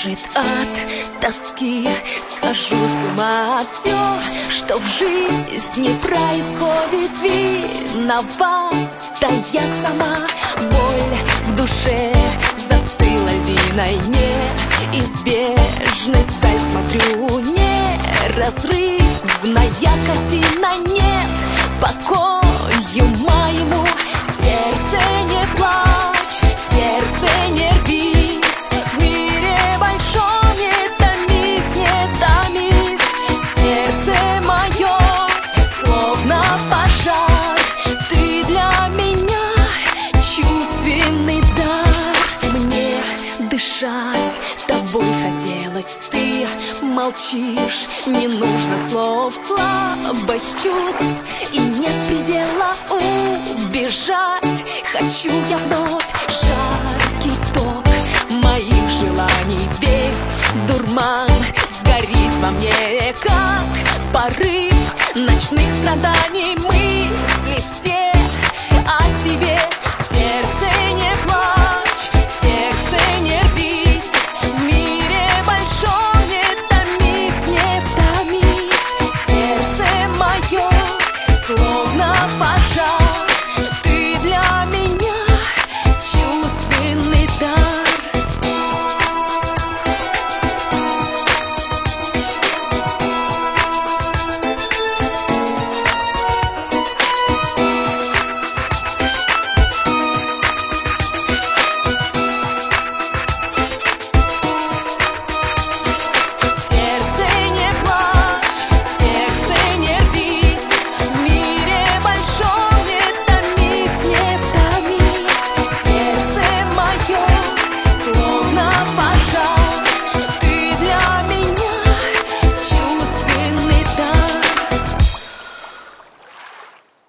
Гложет от тоски, схожу с ума. Все, что в жизни происходит, виновата я сама. Боль в душе застыла львиной, неизбежность вдаль смотрю. Неразрывная картина, нет покою моему. Сердце не плачь, сердце не рвись, в мире большом не томись, не томись. Сердце мое словно пожар, ты для меня чувственный дар. Мне дышать тобой хотелось, ты молчишь, не нужно слов, слабость чувств, и нет предела убежать. Хочу я вновь жаркий ток моих желаний, весь дурман сгорит во мне, как порыв ночных страданий. Мысли все о тебе